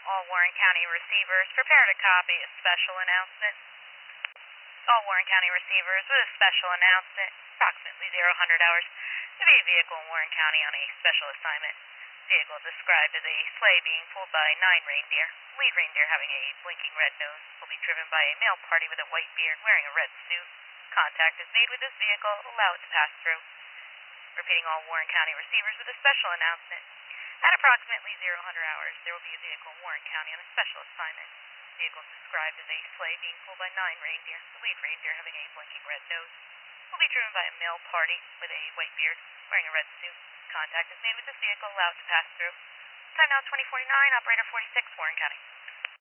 All Warren County receivers, prepare to copy a special announcement. All Warren County receivers with a special announcement. Approximately 0000 hours. To be a vehicle in Warren County on a special assignment. Vehicle described as a sleigh being pulled by 9 reindeer. Lead reindeer having a blinking red nose will be driven by a male party with a white beard wearing a red suit. Contact is made with this vehicle. Allow it to pass through. Repeating, all Warren County receivers with a special announcement. At approximately 0000 hours, there will be a vehicle in Warren County on a special assignment. Vehicle described as a sleigh being pulled by 9 reindeer. The lead reindeer having a blinking red nose will be driven by a male party with a white beard wearing a red suit. Contact is made with this vehicle. Allow it to pass through. Time now 2049. Operator 46, Warren County.